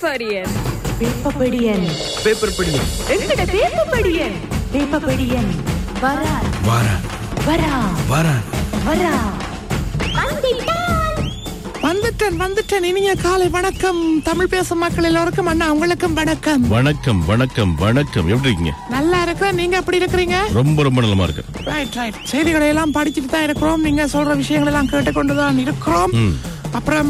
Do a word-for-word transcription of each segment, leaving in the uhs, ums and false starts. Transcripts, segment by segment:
பேப்பபடியன் பேப்பபடியன் பேப்பர்படியன் எங்கட பேப்பபடியன் பேப்பபடியன் வரா வாரா வரா வாரா வரா வந்துட்டேன் வந்துட்டேன் இனிய காலை வணக்கம். தமிழ் பேசும் மக்கள் எல்லோருக்கும் அண்ணா உங்களுக்கும் வணக்கம். வணக்கம் வணக்கம் வணக்கம். எப்படி இருக்கீங்க? நல்லா இருக்கிறேன். நீங்க எப்படி இருக்கிறீங்க? ரொம்ப ரொம்ப நல்லமா இருக்கு. ரைட் ரைட் செய்திகளை எல்லாம் படிச்சுட்டு தான் இருக்கிறோம். நீங்க சொல்ற விஷயங்கள் எல்லாம் கேட்டுக்கொண்டுதான் இருக்கிறோம். அப்புறம்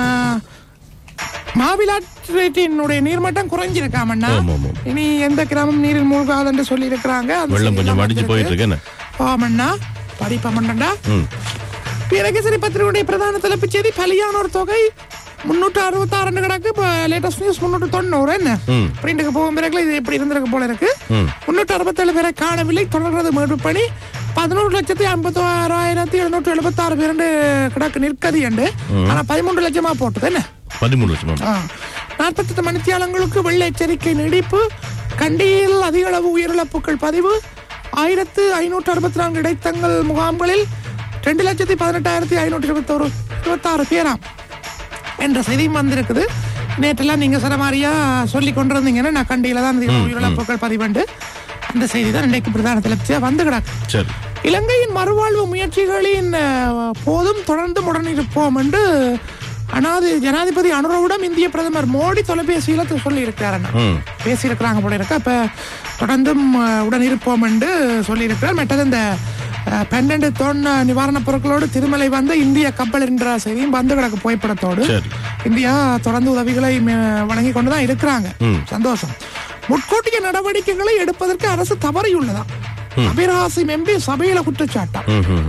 மாவிலாற்றினுடைய நீர்மட்டம் குறைஞ்சிருக்காமண்ணா. இனி எந்த கிராமம் நீரில் மூழ்காது என்று சொல்லி இருக்கிறாங்க. வெள்ளம் கொஞ்சம் அடிச்சு போயிட்டு இருக்கு. ஆமண்ணா படிப்பமண்ணா. பிரகசரி பத்திரிகையுடைய பிரதான தலைப்புச் செய்தி பலியானோர் தொகை முன்னூற்று அறுபத்தி ஆறு கிடக்கு. லேட்டஸ்ட் நியூஸ் முன்னூற்று தொண்ணூறு என்ன பிரிண்டுக்கு போகும் பிறகு இது எப்படி இருந்திருக்கு போல இருக்கு. முன்னூற்று அறுபத்தி ஏழு பேரை காணவில்லை. தொடர்றது மீட்பு பணி பதினோரு லட்சத்தி ஐம்பத்தி ஆறாயிரத்தி எழுநூற்று எழுபத்தி ஆறு பேர் கிடக்கு நிற்கதி என்று. ஆனா பதிமூன்று லட்சமா போட்டது என்ன பதிமூணு லட்சம் நாற்பத்தி எட்டு மணித்தியாலங்களுக்கு வெள்ள எச்சரிக்கை நீடிப்பு. கண்டியில் அதிக அளவு உயிரிழப்புகள் பதிவு. ஆயிரத்து ஐநூற்று அறுபத்தி நான்கு இடைத்தங்கள் முகாம்களில் ரெண்டு லட்சத்தி பதினெட்டாயிரத்தி ஐநூற்றி இருபத்தி ஒரு இருபத்தி ஆறு பேராம் என்ற செய்தியும் வந்திருக்குது. நேற்றெல்லாம் நீங்க சில மாதிரியா சொல்லி கொண்டிருந்தீங்கன்னா நான் கண்டியில தான் உயிரிழப்புகள் பதிவுண்டு அந்த செய்தி தான் இன்றைக்கு பிரதான தலைப்பியா வந்து கிடக்கு. இலங்கையின் மறுவாழ்வு முயற்சிகளின் போதும் தொடர்ந்து உடனிருப்போம் என்று அனாதி ஜனாதிபதி அனுரவிடம் இந்திய பிரதமர் மோடி தொலைபேசியில சொல்லி இருக்கிறார். பேசி இருக்கிறாங்க போல இருக்க. அப்ப தொடர்ந்தும் உடன் இருப்போம் என்று சொல்லி இருக்கிறார். மற்றது இந்த பன்னெண்டு தொன் நிவாரணப் பொருட்களோடு திருமலை வந்த இந்திய கப்பல் என்ற செய்தியும் வந்து கிடக்கு புகைப்படத்தோடு. இந்தியா தொடர்ந்து உதவிகளை வழங்கி கொண்டுதான் இருக்கிறாங்க. சந்தோஷம். முட்கூட்டிய நடவடிக்கைகளை எடுப்பதற்கு அரசு தவறியுள்ளதா அபிராசிம் எம்பி சபையில குற்றச்சாட்டா.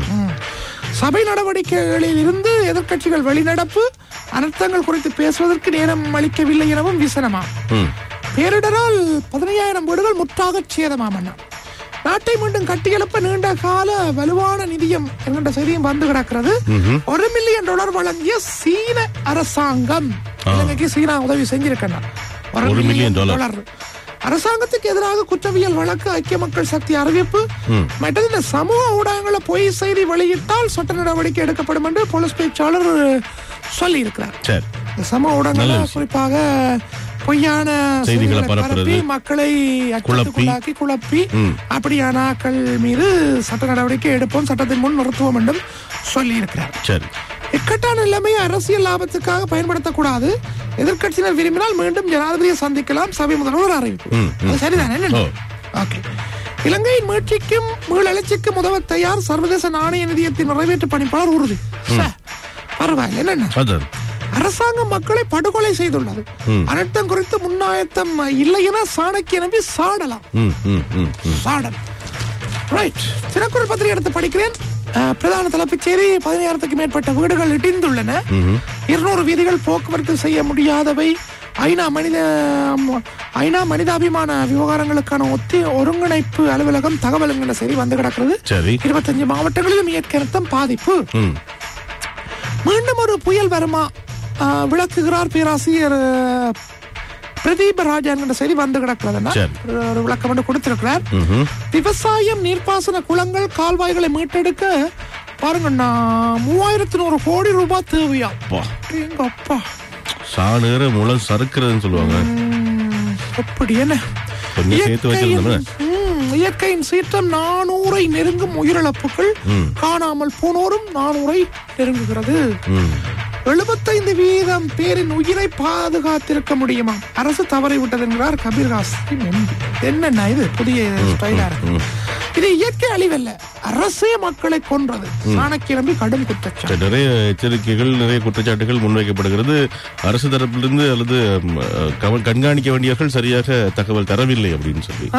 சபை நடவடிக்கைகளில் இருந்து எதிர்கட்சிகள் வெளிநடப்பு அனர்த்தங்கள் குறித்து பேசுவதற்கு நேரம் அளிக்கவில்லை எனவும் விசனமா. பேரிடரால் பதினையாயிரம் வீடுகள் முற்றாக சேதமாமன்னா. நாட்டை மீண்டும் கட்டியெழுப்ப நீண்ட கால வலுவான நிதியம் என்கின்ற செய்தியும் வந்து கிடக்கிறது. ஒரு மில்லியன் டாலர் வழங்கிய சீன அரசாங்கம் இலங்கைக்கு சீனா உதவி செஞ்சிருக்கா. ஒரு மில்லியன் டாலர் அரசாங்கத்துக்கு எதிராக குற்றவியல் வழக்கு ஐக்கிய மக்கள் சக்தி அறிவிப்பு. மற்றது இந்த சமூக ஊடகங்களை பொய் செய்தி வெளியிட்டால் சட்ட நடவடிக்கை எடுக்கப்படும் என்று போலீஸ் பேச்சாளர் சொல்லி இருக்கிறார். சமூக ஊடகங்களை குறிப்பாக பொய்யான செய்திகளை பரப்பி மக்களை அச்சத்துக்குள்ளாக்கி குழப்பி அப்படியான ஆக்கள் மீது சட்ட நடவடிக்கை எடுப்போம், சட்டத்தின் முன் நிறுத்துவோம் என்றும் சொல்லி இருக்கிறார். இக்கட்டான நிலைமையை அரசியல் லாபத்துக்காக பயன்படுத்தக்கூடாது. எதிர்கட்சியினர் விரும்பினால் மீண்டும் ஜனாதிபதியை சந்திக்கலாம். சபை முதல்வர் அறிவிப்பு. சரிதானே? ஓகே. இலங்கையின் மீட்சிக்கும் மீளெழுச்சிக்கும் உதவ தயார் சர்வதேச நாணய நிதியத்தின் நிறைவேற்று பணிப்பாளர் உறுதி. பரவாயில்ல. என்னென்ன அரசாங்கம் மக்களை படுகொலை செய்துள்ளது. அனர்த்தம் குறித்து முன்னாயத்தம் இல்லை என சாணக்கிய நம்பி சாடலாம். சாடல். ரைட். தினக்குரல் பத்திரிகை எடுத்து படிக்கிறேன். பிரதான தலைப்புச் செய்தி பதினாயிரத்துக்கு மேற்பட்ட வீடுகள் இடிந்துள்ளன. இருநூறு வீதிகள் போக்குவரத்து செய்ய முடியாதவை. ஐநா மனித ஐநா மனிதாபிமான விவகாரங்களுக்கான ஒத்தி ஒருங்கிணைப்பு அலுவலகம் தகவல் என்கிற செய்தி வந்து கிடக்கிறது. இருபத்தஞ்சு மாவட்டங்களிலும் இயற்கை அனர்த்தம் பாதிப்பு. மீண்டும் ஒரு புயல் வருமா விளக்குகிறார் பேராசிரியர் பிரதீப ராஜா என்கிற செய்தி வந்து கிடக்கிறதுனா ஒரு விளக்கம் வந்து கொடுத்திருக்கிறார். விவசாயம், நீர்ப்பாசன குளங்கள், கால்வாய்களை மீட்டெடுக்க பாருங்க மூவாயிரத்தி நூறு கோடி ரூபாய் தேவையா. எங்க அப்பா சாணர முளை சறுக்கிறதுன்னு சொல்லுவாங்க. அப்படி என்ன இயற்கையின் சீற்றம் நானூறை நெருங்கும் உயிரிழப்புகள். காணாமல் போனோரும் நானூறை நெருங்குகிறது. எழுபத்தைந்து வீதம் பேரின் உயிரை பாதுகாத்திருக்க முடியுமா? அரசு தவறி விட்டது என்கிறார் கபீர்காஸ். என்னன்னா இது புதிய ஸ்டைலா இருக்கு. இது இயற்கை அழிவல்ல, அரசே மக்களை கொன்றது. சாணக்கிய நம்பி கடும் குற்றச்சாட்டு. நிறைய எச்சரிக்கைகள், நிறைய குற்றச்சாட்டுகள் முன்வைக்கப்படுகிறது. அரசு தரப்பிலிருந்து அல்லது கண்காணிக்க வேண்டியவர்கள் சரியாக தகவல் தரவில்லை அப்படின்னு சொல்லி.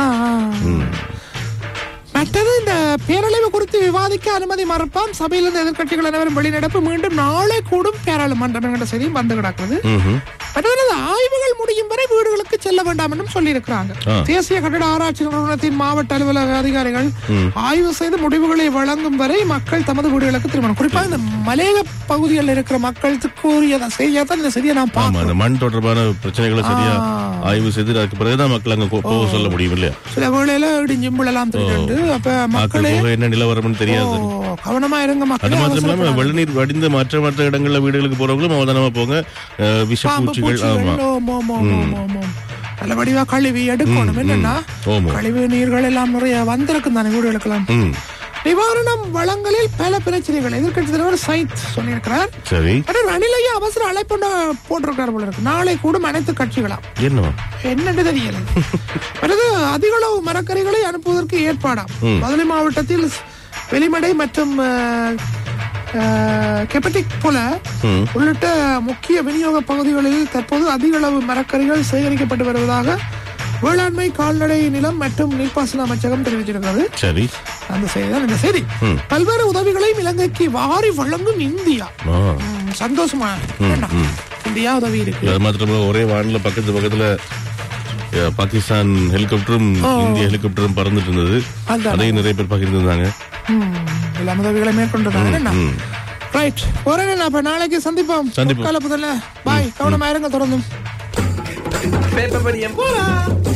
மற்றது இந்த பேரழிவு குறித்து விவாதிக்க அனுமதி மறுப்பாம். சபையிலிருந்து எதிர்கட்சிகள் அனைவரும் வெளிநடப்பு. மீண்டும் நாளை கூடும் பாராளுமன்றம் என்ற செய்தியும் வந்து கிடக்கிறது. ஆய்வுகள் முடியும் வரை வீடுகளுக்கு செல்ல வேண்டாம் என்றும் சொல்லி இருக்கிறாங்க. தேசிய கட்டிட ஆராய்ச்சி நிறுவனத்தின் மாவட்ட அலுவலக அதிகாரிகள் ஆய்வு செய்து முடிவுகளை வழங்கும் வரை மக்கள் தமது வீடுகளுக்கு திரும்பணும். குறிப்பாக இந்த மலையக பகுதிகளில் இருக்கிற மக்களுக்கு செய்தியா தான் இந்த செய்தியை நான் பார்க்கிறேன். மண் தொடர்பான பிரச்சனைகளை சரியா ஆய்வு செய்து அதுக்கு பிறகுதான் மக்கள் அங்க போக சொல்ல முடியும் இல்லையா? சில வேளையில இடிஞ்சும்புழலாம் திட்டு அப்ப ஆக்கள் மக்களே போக என்ன நிலவரம்னு தெரியாது. ஓ, கவனமா இருங்க அது மக்களே. மாத்திரம் இல்லாம அவசரப்படாதீங்க. வெள்ளநீர் வடிந்த மற்ற மற்ற இடங்கள்ல வீடுகளுக்கு போறவங்களும் அவதானமா போங்க. அஹ், பாம்பு விஷப்பூச்சிகள் ஆமா பூச்சிகள், ஓம், ஓம், ஓம், ஓம், ஓம், ஓம். நல்ல வடிவா கழுவி எடுக்கணும். என்னன்னா ஓமோ கழிவு நீர்கள் எல்லாம் நிறைய வந்திருக்கும் தானே வீடுகளுக்கெல்லாம். ம் நிவாரணம் வளங்களில் பல பிரச்சனைகள் எதிர்கட்சி தலைவர் சைத் சொல்லியிருக்கிறார். சரி ரணிலையா அவசர அழைப்பு போட்டிருக்கார் போல இருக்கு. நாளை கூடும் அனைத்து கட்சிகளாம். என்ன என்னன்னு தெரியல. பிறகு அதிக அளவு மரக்கறிகளை அனுப்புவதற்கு ஏற்பாடாம். மதுரை மாவட்டத்தில் வெளிமடை மற்றும் கெபடிக் போல உள்ளிட்ட முக்கிய விநியோக பகுதிகளில் தற்போது அதிக அளவு மரக்கறிகள் சேகரிக்கப்பட்டு வருவதாக வேளாண்மை கால்நடை நிலம் மற்றும் நீர்ப்பாசன அமைச்சகம் தெரிவிச்சிருக்கிறது. சரி அந்த செய்தி தான் இந்த செய்தி. பல்வேறு உதவிகளையும் இலங்கைக்கு வாரி வழங்கும் இந்தியா. சந்தோஷமா இந்தியா உதவி இருக்கு. அது மாத்திரம் ஒரே வானில பக்கத்து பக்கத்துல பாகிஸ்தான் ஹெலிகாப்டரும் இந்திய ஹெலிகாப்டரும் பறந்துட்டு இருந்தது. அதையும் நிறைய பேர் பகிர்ந்துருந்தாங்க. எல்லாம் உதவிகளை மேற்கொண்டிருக்காங்க. ரைட், ஒரே அப்ப நாளைக்கு சந்திப்போம். சந்திப்போம். பாய், கவனமா இருங்க. தொடர்ந்தும் பேப்பர் படியம் போலாம்.